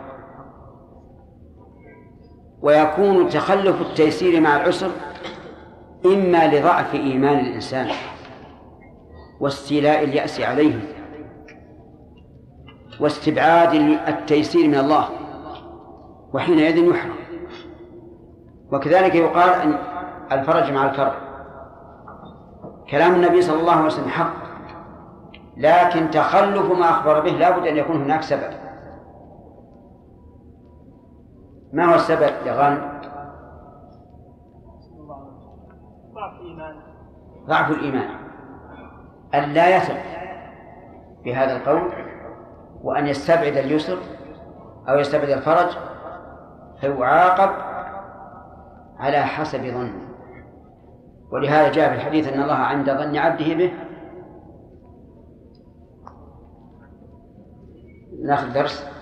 [SPEAKER 1] ويكون تخلف التيسير مع العسر إما لضعف إيمان الإنسان واستيلاء اليأس عليه واستبعاد التيسير من الله، وحينئذ يحرم. وكذلك يقال أن الفرج مع الكرب. كلام النبي صلى الله عليه وسلم حق، لكن تخلف ما أخبر به لا بد أن يكون هناك سبب. ما هو السبب يا غانم؟
[SPEAKER 9] ضعف الإيمان.
[SPEAKER 1] ضعف الإيمان. أن لا يثق بهذا القول وأن يستبعد اليسر أو يستبعد الفرج، فيعاقب على حسب ظنه. ولهذا جاء في الحديث أن الله عند ظن عبده به. ناخذ درس.